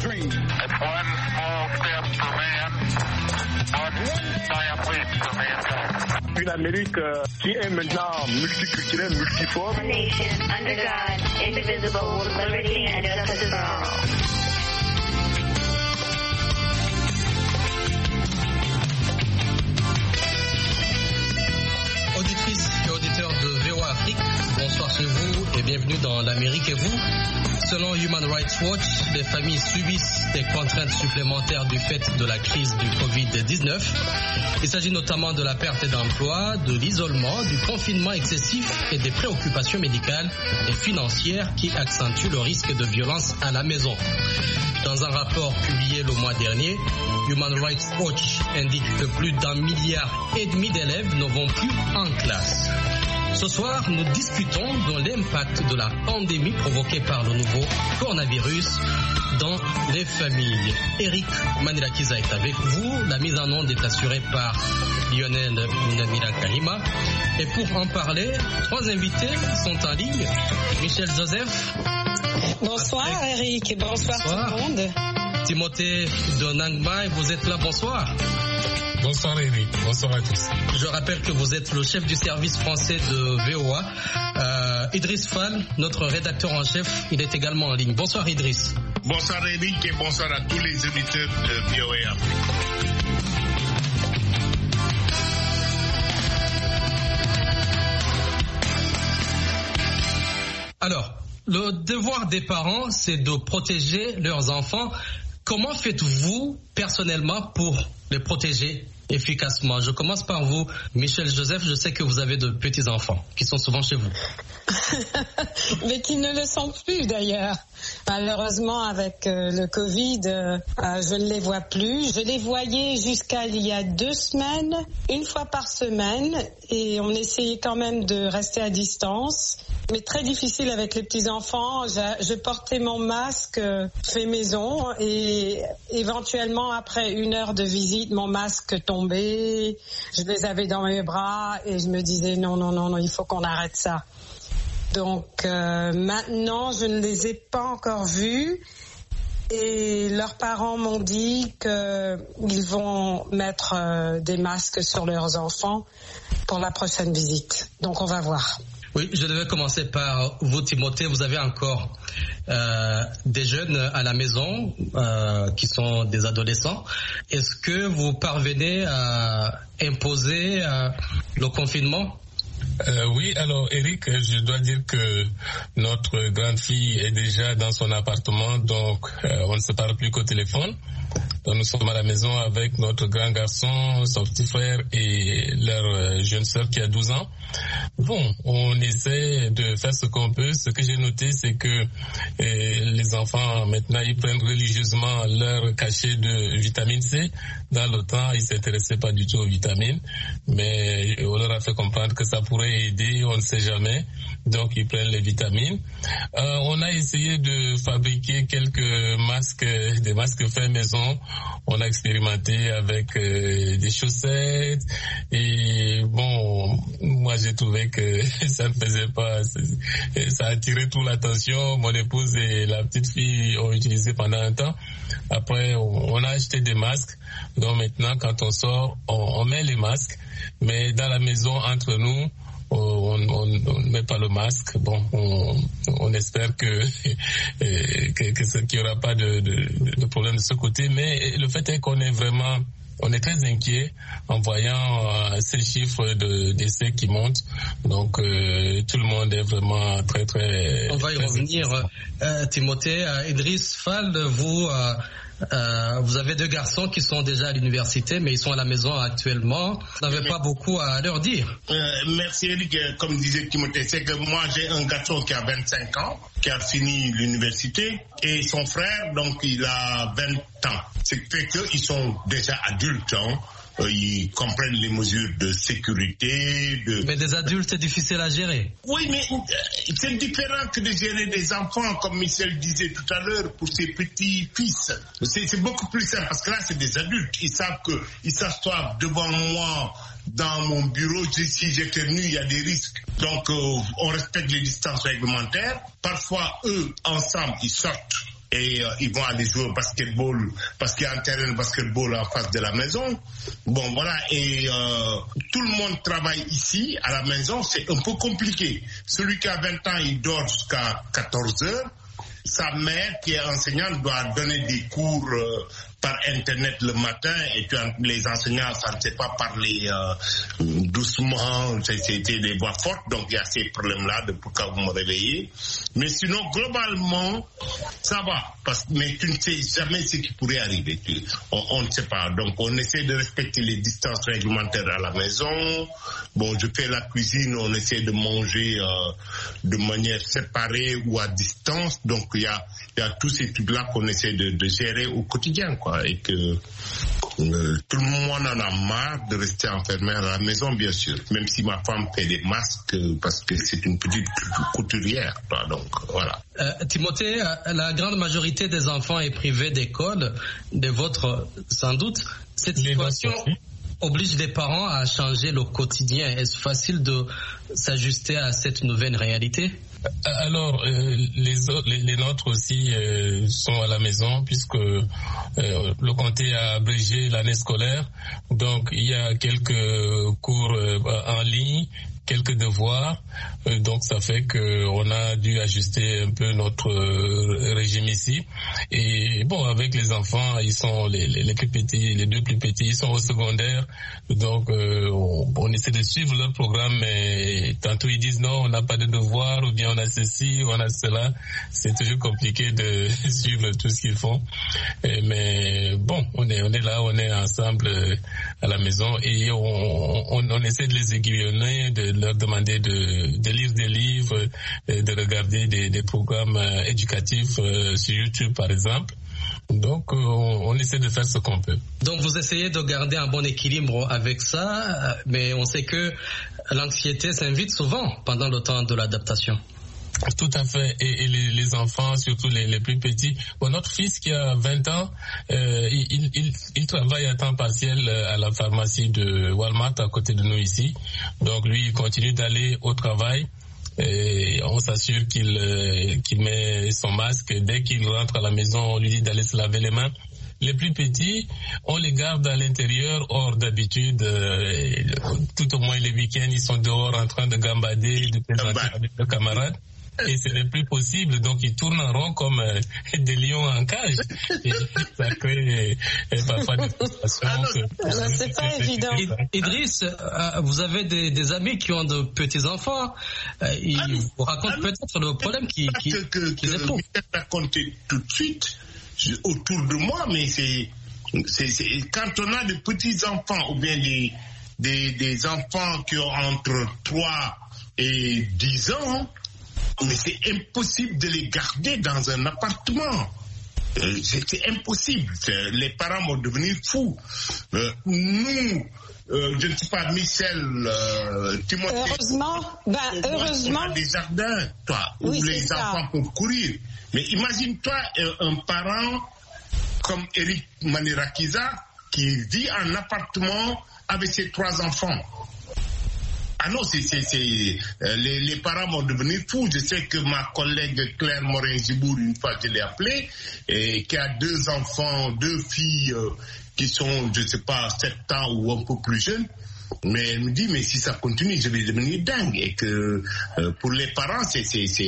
dream. It's one small step for man, one giant leap for mankind. Une Amérique qui est maintenant multiculturelle, multiforme. A nation under God, indivisible, with liberty and justice for all. Auditrices et auditeurs de VOA Afrique, bonsoir chez vous et bienvenue dans l'Amérique et vous. Selon Human Rights Watch, les familles subissent des contraintes supplémentaires du fait de la crise du Covid-19. Il s'agit notamment de la perte d'emploi, de l'isolement, du confinement excessif et des préoccupations médicales et financières qui accentuent le risque de violence à la maison. Dans un rapport publié le mois dernier, Human Rights Watch indique que plus d'1,5 milliard d'élèves ne vont plus en classe. Ce soir, nous discutons de l'impact de la pandémie provoquée par le nouveau coronavirus dans les familles. Eric Manilakiza est avec vous. La mise en onde est assurée par Lionel Minamila Kahima. Et pour en parler, 3 invités sont en ligne. Michel Joseph. Bonsoir Eric et bonsoir tout le monde. Timothée de Nangmai, vous êtes là, bonsoir. Bonsoir Eric, bonsoir à tous. Je rappelle que vous êtes le chef du service français de VOA. Idriss Fall, notre rédacteur en chef, il est également en ligne. Bonsoir Idriss. Bonsoir Eric et bonsoir à tous les auditeurs de VOA Afrique. Alors, le devoir des parents, c'est de protéger leurs enfants. Comment faites-vous personnellement pour les protéger efficacement? Je commence par vous, Michel Joseph. Je sais que vous avez de petits-enfants qui sont souvent chez vous. Mais qui ne le sont plus d'ailleurs. Malheureusement, avec le Covid, je ne les vois plus. Je les voyais jusqu'à il y a 2 semaines, 1 fois par semaine, et on essayait quand même de rester à distance. Mais très difficile avec les petits-enfants. Je portais mon masque fait maison et éventuellement, après 1 heure de visite, mon masque tombait. Je les avais dans mes bras et je me disais non, il faut qu'on arrête ça. Donc maintenant, je ne les ai pas encore vus et leurs parents m'ont dit qu'ils vont mettre des masques sur leurs enfants pour la prochaine visite. Donc on va voir. Oui, je devais commencer par vous, Timothée. Vous avez encore des jeunes à la maison qui sont des adolescents. Est-ce que vous parvenez à imposer le confinement? Oui, alors Eric, je dois dire que notre grande fille est déjà dans son appartement, donc on ne se parle plus qu'au téléphone. Donc nous sommes à la maison avec notre grand garçon, son petit frère et leur jeune sœur qui a 12 ans. Bon, on essaie de faire ce qu'on peut. Ce que j'ai noté, c'est que les enfants, maintenant, ils prennent religieusement leur cachet de vitamine C. Dans le temps, ils s'intéressaient pas du tout aux vitamines, mais on leur a fait comprendre que ça pourrait aider, on ne sait jamais. Donc, ils prennent les vitamines. On a essayé de fabriquer quelques masques, des masques faits maison. On a expérimenté avec des chaussettes et bon, moi j'ai trouvé que ça ne faisait pas, ça attirait toute l'attention. Mon épouse et la petite fille ont utilisé pendant un temps. Après, on a acheté des masques. Donc maintenant, quand on sort, on met les masques. Mais dans la maison, entre nous, on ne met pas le masque. Bon, on espère qu'il n'y aura pas de problème de ce côté. Mais le fait est qu'on est vraiment... On est très inquiet en voyant ces chiffres de décès qui montent. Donc, tout le monde est vraiment très, très... On va y revenir. Timothée, Idriss Fall, vous avez 2 garçons qui sont déjà à l'université, mais ils sont à la maison actuellement. Vous n'avez pas beaucoup à leur dire. Merci Eric. Comme disait Timothée, c'est que moi j'ai un garçon qui a 25 ans, qui a fini l'université, et son frère, donc il a 20 ans. C'est fait qu'ils sont déjà adultes, hein. Ils comprennent les mesures de sécurité. Mais des adultes, c'est difficile à gérer. Oui, mais c'est différent que de gérer des enfants, comme Michel disait tout à l'heure, pour ses petits-fils. C'est beaucoup plus simple, parce que là, c'est des adultes. Ils savent qu'ils s'assoient devant moi dans mon bureau. Si j'éternue, il y a des risques. Donc, on respecte les distances réglementaires. Parfois, eux, ensemble, ils sortent et ils vont aller jouer au basketball parce qu'il y a un terrain de basketball en face de la maison. Bon, voilà, et tout le monde travaille ici, à la maison, c'est un peu compliqué. Celui qui a 20 ans, il dort jusqu'à 14 heures. Sa mère, qui est enseignante, doit donner des cours par Internet le matin, et puis les enseignants, ça ne sait pas parler doucement, c'était des voix fortes, donc il y a ces problèmes-là de pourquoi vous me réveillez. Mais sinon, globalement, ça va, mais tu ne sais jamais ce qui pourrait arriver. On ne sait pas. Donc on essaie de respecter les distances réglementaires à la maison. Bon, je fais la cuisine, on essaie de manger de manière séparée ou à distance. Donc il y a tous ces trucs-là qu'on essaie de gérer au quotidien, quoi. Et que tout le monde en a marre de rester enfermé à la maison, bien sûr. Même si ma femme fait des masques parce que c'est une petite couturière, quoi. Donc voilà. Timothée, la grande majorité des enfants est privée d'école, des vôtres sans doute. Cette situation oblige les parents à changer le quotidien. Est-ce facile de s'ajuster à cette nouvelle réalité? Alors, les nôtres aussi sont à la maison puisque le comté a abrégé l'année scolaire. Donc, il y a quelques cours en ligne, quelques devoirs. Donc, ça fait qu'on a dû ajuster un peu notre régime ici. Et bon, avec les enfants, ils sont les plus petits, les deux plus petits, ils sont au secondaire. Donc, on essaie de suivre leur programme, mais tantôt ils disent non, on n'a pas de devoirs, ou bien on a ceci, on a cela. C'est toujours compliqué de suivre tout ce qu'ils font. Mais bon, on est là, on est ensemble à la maison et on essaie de les aiguillonner, de leur demander de lire des livres, de regarder des programmes éducatifs sur YouTube par exemple. Donc on essaie de faire ce qu'on peut. Donc vous essayez de garder un bon équilibre avec ça, mais on sait que l'anxiété s'invite souvent pendant le temps de l'adaptation. Tout à fait, et les enfants, surtout les plus petits. Bon, notre fils qui a 20 ans, il travaille à temps partiel à la pharmacie de Walmart à côté de nous ici. Donc lui, il continue d'aller au travail. Et on s'assure qu'il met son masque. Dès qu'il rentre à la maison, on lui dit d'aller se laver les mains. Les plus petits, on les garde à l'intérieur. Or, d'habitude, tout au moins les week-ends, ils sont dehors en train de gambader, de plaisanter avec leurs camarades. Et ce n'est plus possible, donc ils tournent en rond comme des lions en cage. Et ça crée parfois des frustrations. C'est pas évident. Idriss, vous avez des amis qui ont de petits-enfants. Ils vous racontent peut-être le problème qu'ils éprouvent. Je vais raconter tout de suite autour de moi, mais c'est quand on a de petits-enfants ou bien des enfants qui ont entre 3 et 10 ans, mais c'est impossible de les garder dans un appartement. C'est impossible. Les parents vont devenir fous. Nous, je ne sais pas, Michel, Timothée. Heureusement. Tu as des jardins, toi, où les enfants peuvent courir. Mais imagine-toi un parent comme Eric Manirakiza qui vit en appartement avec ses 3 enfants. Ah non, les parents vont devenir fous. Je sais que ma collègue Claire Morin-Gibour, une fois je l'ai appelée, et qui a 2 enfants, 2 filles qui sont, je ne sais pas, 7 ans ou un peu plus jeunes. Mais elle me dit, mais si ça continue, je vais devenir dingue. Et que pour les parents, c'est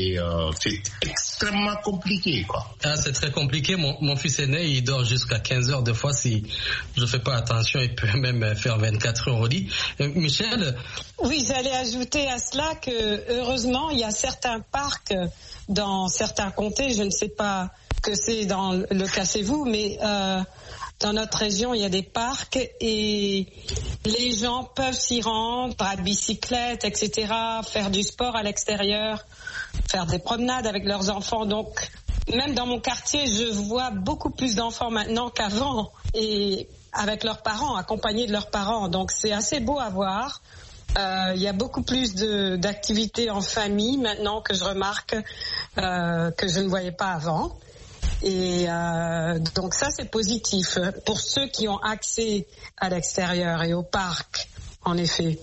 extrêmement compliqué, quoi. Ah, c'est très compliqué. Mon fils aîné, il dort jusqu'à 15 heures. Des fois, si je ne fais pas attention, il peut même faire 24 heures au lit. Michel? Oui, j'allais ajouter à cela que, heureusement, il y a certains parcs dans certains comtés. Je ne sais pas que c'est dans le cas chez vous, mais dans notre région, il y a des parcs et les gens peuvent s'y rendre à bicyclette, etc., faire du sport à l'extérieur, faire des promenades avec leurs enfants. Donc, même dans mon quartier, je vois beaucoup plus d'enfants maintenant qu'avant et avec leurs parents, accompagnés de leurs parents. Donc, c'est assez beau à voir. Il y a beaucoup plus d'activités en famille maintenant que je remarque que je ne voyais pas avant. Et donc ça, c'est positif pour ceux qui ont accès à l'extérieur et au parc, en effet.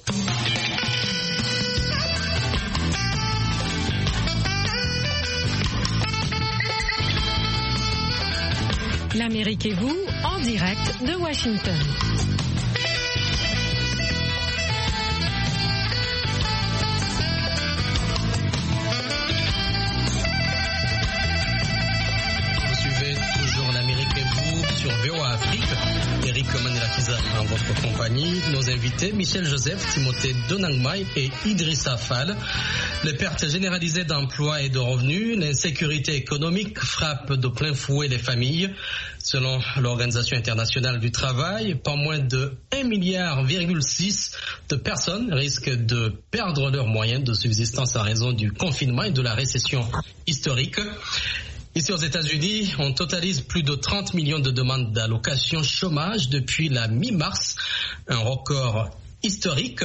L'Amérique et vous, en direct de Washington. Vous suivez toujours l'Amérique et vous sur VOA Afrique. Eric Manelakiza en votre compagnie. Nos invités, Michel Joseph, Timothée Donangmai et Idrissa Fall. Les pertes généralisées d'emplois et de revenus, l'insécurité économique frappe de plein fouet les familles. Selon l'Organisation internationale du travail, pas moins de 1,6 milliard de personnes risquent de perdre leurs moyens de subsistance en raison du confinement et de la récession historique. Ici aux États-Unis, on totalise plus de 30 millions de demandes d'allocation chômage depuis la mi-mars, un record historique.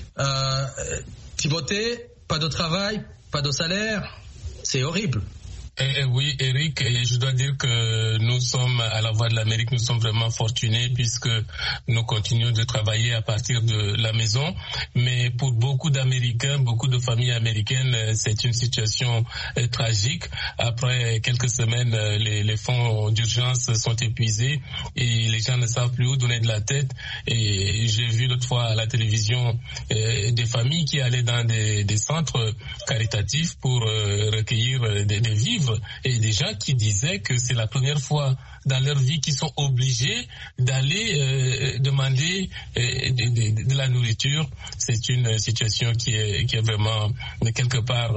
Timothée, pas de travail, pas de salaire, c'est horrible. Oui, Eric, et je dois dire que nous sommes à la Voix de l'Amérique, nous sommes vraiment fortunés puisque nous continuons de travailler à partir de la maison. Mais pour beaucoup d'Américains, beaucoup de familles américaines, c'est une situation tragique. Après quelques semaines, les fonds d'urgence sont épuisés et les gens ne savent plus où donner de la tête. Et j'ai vu l'autre fois à la télévision des familles qui allaient dans des centres caritatifs pour recueillir des vivres. Et des gens qui disaient que c'est la première fois dans leur vie qu'ils sont obligés d'aller demander de la nourriture. C'est une situation qui est vraiment quelque part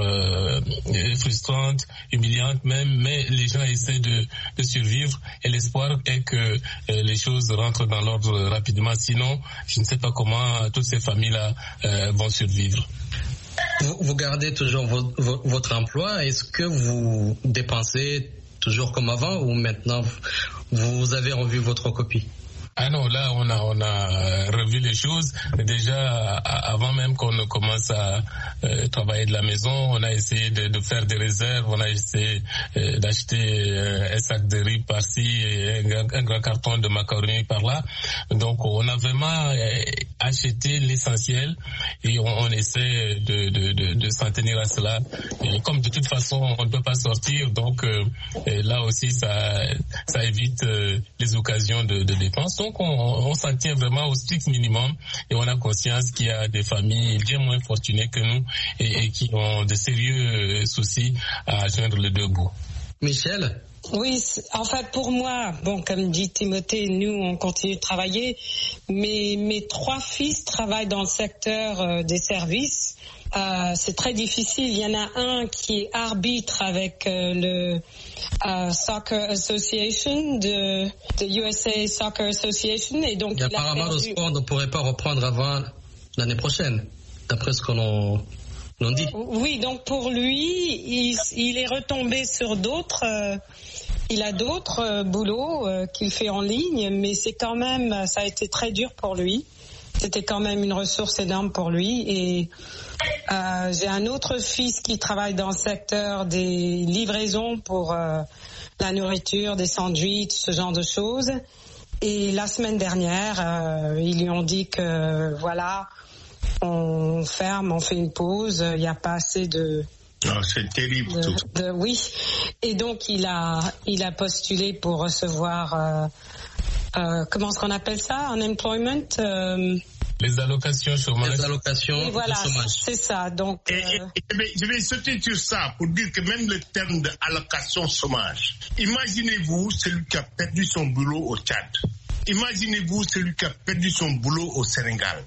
frustrante, humiliante même, mais les gens essaient de survivre et l'espoir est que les choses rentrent dans l'ordre rapidement. Sinon, je ne sais pas comment toutes ces familles-là vont survivre. Vous gardez toujours votre emploi. Est-ce que vous dépensez toujours comme avant ou maintenant vous avez revu votre copie? Ah non, là on a revu les choses. Déjà avant même qu'on ne commence à travailler de la maison, on a essayé de faire des réserves, on a essayé d'acheter un sac de riz par-ci et un grand carton de macaroni par-là. Donc on a vraiment acheté l'essentiel et on essaie de s'en tenir à cela. Et comme de toute façon on ne peut pas sortir, donc là aussi ça évite les occasions de dépenses. Donc on s'en tient vraiment au strict minimum et on a conscience qu'il y a des familles bien moins fortunées que nous et qui ont de sérieux soucis à joindre les deux bouts. Michel? Oui, en fait pour moi, bon, comme dit Timothée, nous on continue de travailler, mais mes 3 fils travaillent dans le secteur des services. C'est très difficile. Il y en a un qui est arbitre avec le Soccer Association, de USA Soccer Association, et donc apparemment le sport ne pourrait pas reprendre avant l'année prochaine, d'après ce qu'on dit. Oui, donc pour lui, il est retombé sur d'autres. Il a d'autres boulots qu'il fait en ligne, mais c'est quand même, ça a été très dur pour lui. C'était quand même une ressource énorme pour lui. Et j'ai un autre fils qui travaille dans le secteur des livraisons pour la nourriture, des sandwichs, ce genre de choses. Et la semaine dernière, ils lui ont dit que voilà, on ferme, on fait une pause, il n'y a pas assez de... Oh, c'est terrible tout. Oui, et donc il a postulé pour recevoir... comment est-ce qu'on appelle ça? Unemployment? Les allocations chômage. Les allocations et voilà, chômage. C'est ça. Donc, je vais sauter sur ça pour dire que même le terme d'allocation chômage. Imaginez-vous celui qui a perdu son boulot au Tchad. Imaginez-vous celui qui a perdu son boulot au Sénégal,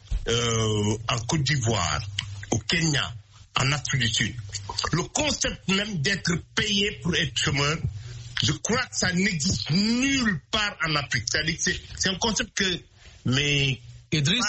en Côte d'Ivoire, au Kenya, en Afrique du Sud. Le concept même d'être payé pour être chômeur, je crois que ça n'existe nulle part en Afrique. C'est-à-dire que c'est un concept que... Mais... Idriss,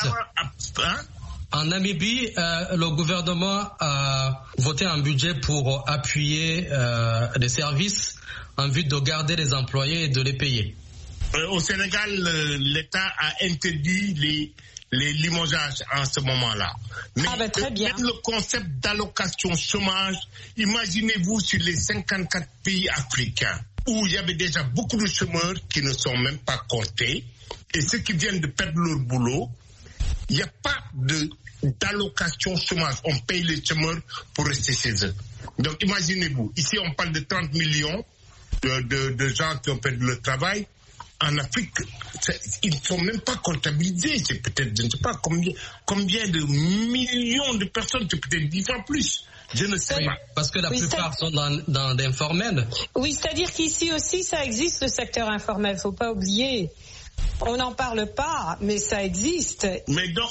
en Namibie, le gouvernement a voté un budget pour appuyer les services en vue de garder les employés et de les payer. Au Sénégal, l'État a interdit les limogeages en ce moment-là. Mais très bien. Même le concept d'allocation chômage, imaginez-vous sur les 54 pays africains où il y avait déjà beaucoup de chômeurs qui ne sont même pas comptés, et ceux qui viennent de perdre leur boulot, il n'y a pas d'allocation chômage. On paye les chômeurs pour rester chez eux. Donc imaginez-vous, ici on parle de 30 millions de gens qui ont perdu le travail. en Afrique, ils ne sont même pas comptabilisés. C'est peut-être, je ne sais pas combien de millions de personnes, c'est peut-être 10 fois plus. Je ne sais pas. Parce que la plupart sont dans l'informel. Oui, c'est-à-dire qu'ici aussi, ça existe, le secteur informel. Il ne faut pas oublier. On n'en parle pas, mais ça existe. Mais donc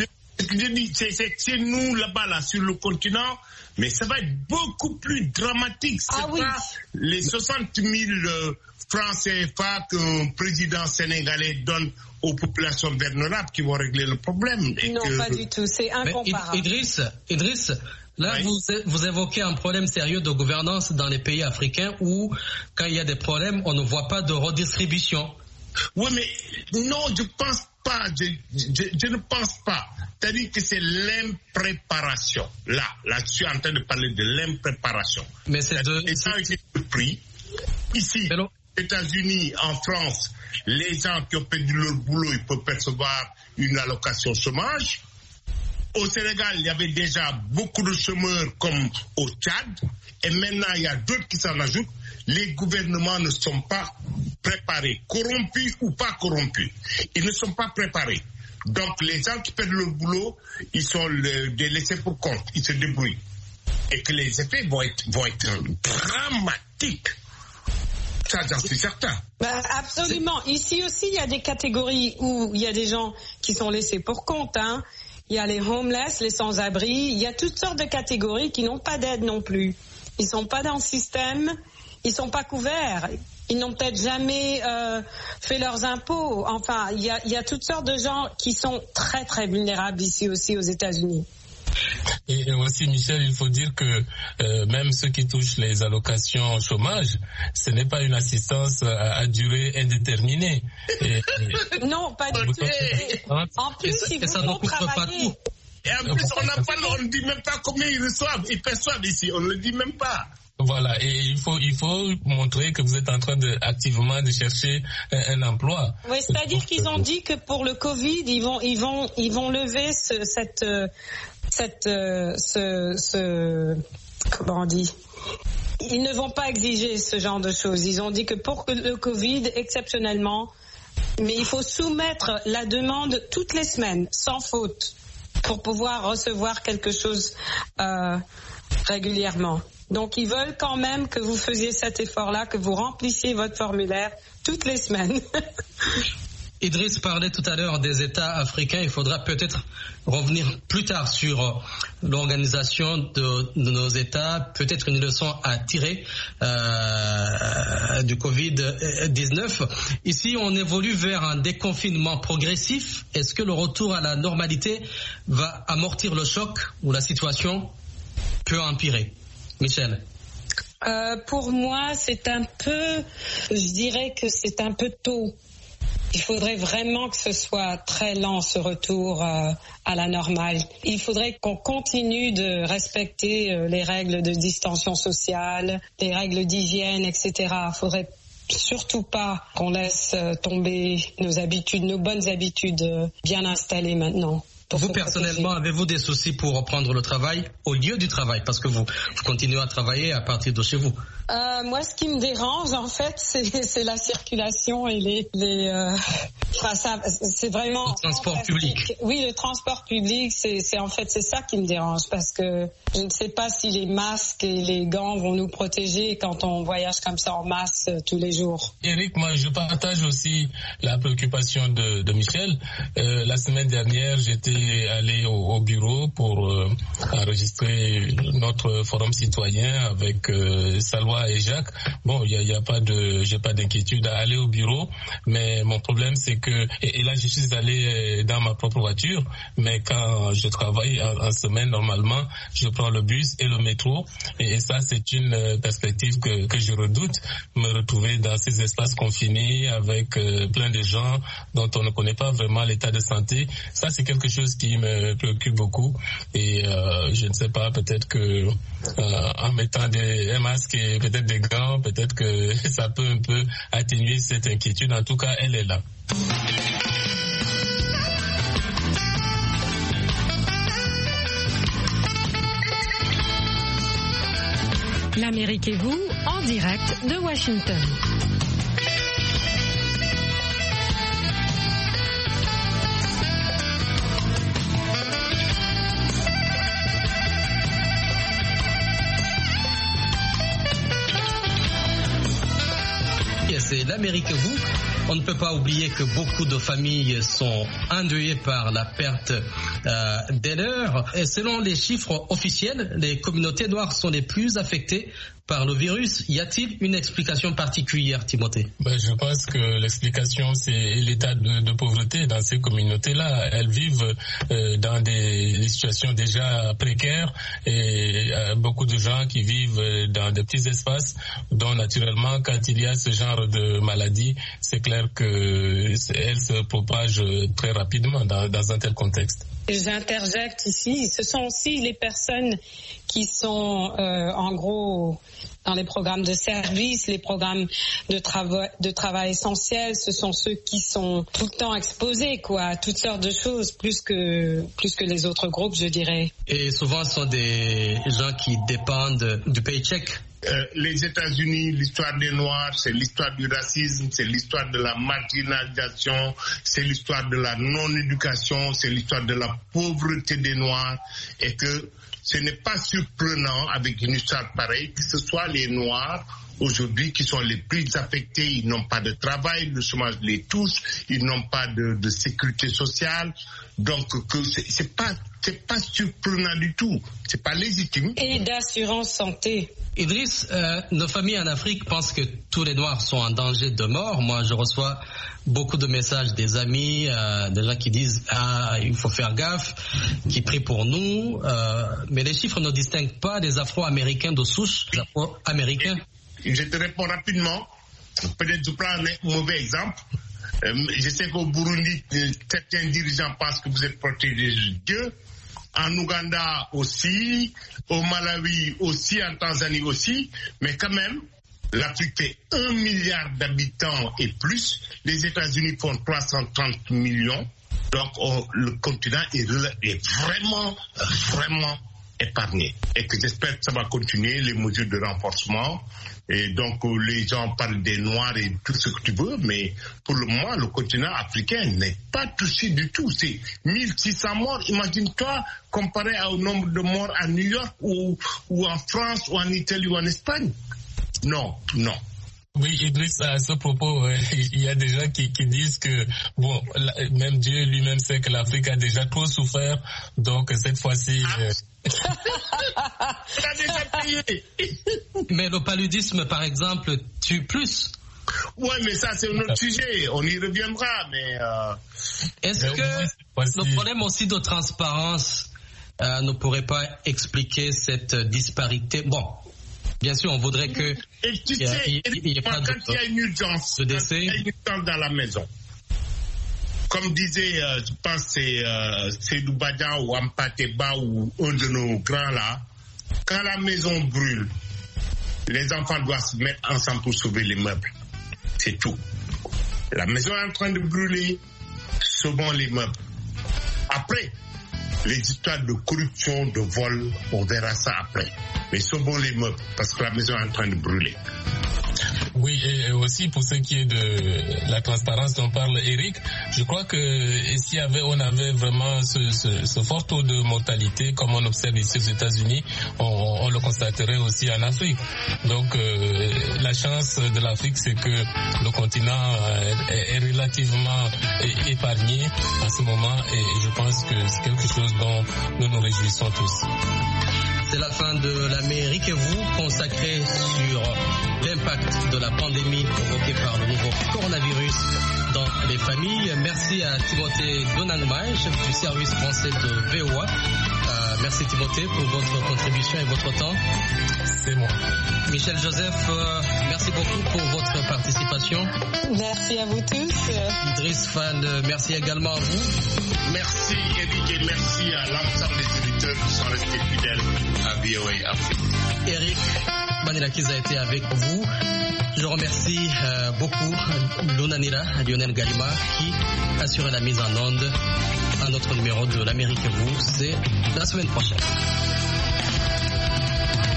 je dis, c'est nous là-bas, là, sur le continent, mais ça va être beaucoup plus dramatique. C'est pas les 60 000 francs CFA qu'un président sénégalais donne aux populations vulnérables qui vont régler le problème. Non, pas du tout, c'est incomparable. Idriss, là, vous évoquez un problème sérieux de gouvernance dans les pays africains où, quand il y a des problèmes, on ne voit pas de redistribution. Oui, mais non, je pense pas. Je ne pense pas. C'est-à-dire que c'est l'impréparation. Là, je suis en train de parler de l'impréparation. Mais c'est Et ça a été pris. Ici, aux États-Unis, en France, les gens qui ont perdu leur boulot, ils peuvent percevoir une allocation chômage. Au Sénégal, il y avait déjà beaucoup de chômeurs comme au Tchad. Et maintenant, il y a d'autres qui s'en ajoutent. Les gouvernements ne sont pas préparés, corrompus ou pas corrompus. Ils ne sont pas préparés. Donc, les gens qui perdent leur boulot, ils sont des laissés pour compte. Ils se débrouillent. Et que les effets vont être dramatiques. Ça, j'en suis certain. Absolument. Ici aussi, il y a des catégories où il y a des gens qui sont laissés pour compte. Il y a les homeless, les sans-abri. Il y a toutes sortes de catégories qui n'ont pas d'aide non plus. Ils ne sont pas dans le système. Ils ne sont pas couverts. Ils n'ont peut-être jamais fait leurs impôts. Enfin, il y a toutes sortes de gens qui sont très, très vulnérables ici aussi aux États-Unis. Et aussi, Michel, il faut dire que même ceux qui touchent les allocations chômage, ce n'est pas une assistance à durée indéterminée. Non, pas du tout. En plus, ils vont travailler. Et en plus, on ne dit même pas combien ils reçoivent. Ils perçoivent ici, on ne le dit même pas. Voilà, et il faut montrer que vous êtes en train activement de chercher un emploi. Oui, c'est-à-dire qu'ils ont dit que pour le Covid, ils vont lever comment on dit? Ils ne vont pas exiger ce genre de choses. Ils ont dit que pour le Covid, exceptionnellement, mais il faut soumettre la demande toutes les semaines, sans faute, pour pouvoir recevoir quelque chose régulièrement. Donc, ils veulent quand même que vous faisiez cet effort-là, que vous remplissiez votre formulaire toutes les semaines. Idriss parlait tout à l'heure des États africains. Il faudra peut-être revenir plus tard sur l'organisation de nos États. Peut-être une leçon à tirer du Covid-19. Ici, on évolue vers un déconfinement progressif. Est-ce que le retour à la normalité va amortir le choc ou la situation peut empirer? Michel. Pour moi, je dirais que c'est un peu tôt. Il faudrait vraiment que ce soit très lent, ce retour à la normale. Il faudrait qu'on continue de respecter les règles de distanciation sociale, les règles d'hygiène, etc. Il faudrait surtout pas qu'on laisse tomber nos bonnes habitudes bien installées maintenant. Vous, personnellement, avez-vous des soucis pour reprendre le travail au lieu du travail? Parce que vous continuez à travailler à partir de chez vous. Moi, ce qui me dérange, en fait, c'est la circulation et c'est vraiment... Le transport public. Oui, le transport public, c'est ça qui me dérange, parce que je ne sais pas si les masques et les gants vont nous protéger quand on voyage comme ça en masse tous les jours. Eric, moi, je partage aussi la préoccupation de Michel. La semaine dernière, j'étais allé au bureau pour enregistrer notre forum citoyen avec Salwa et Jacques. Bon, j'ai pas d'inquiétude à aller au bureau, mais mon problème c'est que, et là je suis allé dans ma propre voiture, mais quand je travaille en semaine, normalement, je prends le bus et le métro, et ça c'est une perspective que je redoute, me retrouver dans ces espaces confinés avec plein de gens dont on ne connaît pas vraiment l'état de santé. Ça c'est quelque chose qui me préoccupe beaucoup, et je ne sais pas, peut-être que en mettant un masque et peut-être des gants, peut-être que ça peut un peu atténuer cette inquiétude. En tout cas, elle est là. L'Amérique et vous, en direct de Washington. c'est l'Amérique et vous. On ne peut pas oublier que beaucoup de familles sont endeuillées par la perte des leurs. Et selon les chiffres officiels, les communautés noires sont les plus affectées par le virus. Y a-t-il une explication particulière, Timothée? Je pense que l'explication, c'est l'état de pauvreté dans ces communautés-là. Elles vivent dans des situations déjà précaires et beaucoup de gens qui vivent dans des petits espaces dont naturellement, quand il y a ce genre de maladie, c'est clair qu'elles se propagent très rapidement dans un tel contexte. J'interjecte ici, ce sont aussi les personnes qui sont en gros dans les programmes de services, les programmes de travail essentiels, ce sont ceux qui sont tout le temps exposés à toutes sortes de choses, plus que les autres groupes, je dirais. Et souvent ce sont des gens qui dépendent du paycheck. Les États-Unis, l'histoire des Noirs, c'est l'histoire du racisme, c'est l'histoire de la marginalisation, c'est l'histoire de la non-éducation, c'est l'histoire de la pauvreté des Noirs, et que ce n'est pas surprenant avec une histoire pareille que ce soit les Noirs aujourd'hui qui sont les plus affectés. Ils n'ont pas de travail, le chômage les touche, ils n'ont pas de sécurité sociale. Donc c'est pas surprenant du tout, c'est pas légitime. Et d'assurance santé. Idriss, nos familles en Afrique pensent que tous les Noirs sont en danger de mort. Moi, je reçois beaucoup de messages des amis, des gens qui disent il faut faire gaffe, qui prient pour nous. Mais les chiffres ne distinguent pas des Afro-Américains de souche, des Afro-Américains. Je te réponds rapidement. Peut-être je prends un mauvais exemple. Je sais qu'au Burundi, certains dirigeants pensent que vous êtes protégés de Dieu. En Ouganda aussi, au Malawi aussi, en Tanzanie aussi. Mais quand même, l'Afrique fait 1 milliard d'habitants et plus. Les États-Unis font 330 millions. Donc le continent est vraiment épargné. Et que j'espère que ça va continuer, les mesures de renforcement. Et donc les gens parlent des Noirs et tout ce que tu veux, mais pour le moment, le continent africain n'est pas touché du tout. C'est 1600 morts. Imagine-toi, comparé au nombre de morts à New York ou en France ou en Italie ou en Espagne. Non. Oui, Idriss, à ce propos, il y a des gens qui disent que, même Dieu lui-même sait que l'Afrique a déjà trop souffert, donc cette fois-ci... Mais le paludisme, par exemple, tue plus. Oui, mais ça, c'est un autre sujet. On y reviendra, mais... Est-ce que le problème aussi de transparence ne pourrait pas expliquer cette disparité? Bon, bien sûr, on voudrait que... Et tu sais, quand il y a une urgence, dans la maison, comme disait, je pense c'est Seydou Badian ou Ampateba ou un de nos grands là, quand la maison brûle, les enfants doivent se mettre ensemble pour sauver les meubles. C'est tout. La maison est en train de brûler, sauvons les meubles. Après, les histoires de corruption, de vol, on verra ça après. Mais sauvons les meubles, parce que la maison est en train de brûler. Oui, et aussi pour ce qui est de la transparence dont parle Eric, je crois que si on avait vraiment ce fort taux de mortalité, comme on observe ici aux États-Unis, on le constaterait aussi en Afrique. Donc la chance de l'Afrique, c'est que le continent est relativement épargné en ce moment, et je pense que c'est quelque chose dont nous nous réjouissons tous. C'est la fin de l'Amérique et vous, consacrée sur l'impact de la pandémie provoquée par le nouveau coronavirus dans les familles. Merci à Timothée Donangmai, chef du service français de VOA. Merci Timothée pour votre contribution et votre temps. C'est moi. Michel Joseph, merci beaucoup pour votre participation. Merci à vous tous. Idriss Fan, merci également à vous. Merci Eric et merci à l'ensemble des auditeurs qui sont restés fidèles à VOA Afrique. Eric Manilakiz a été avec vous. Je remercie beaucoup Lunanira Lionel Galima qui assure la mise en onde. Un autre numéro de l'Amérique et vous, c'est la semaine prochaine.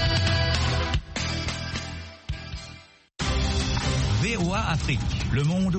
VOA Afrique, le monde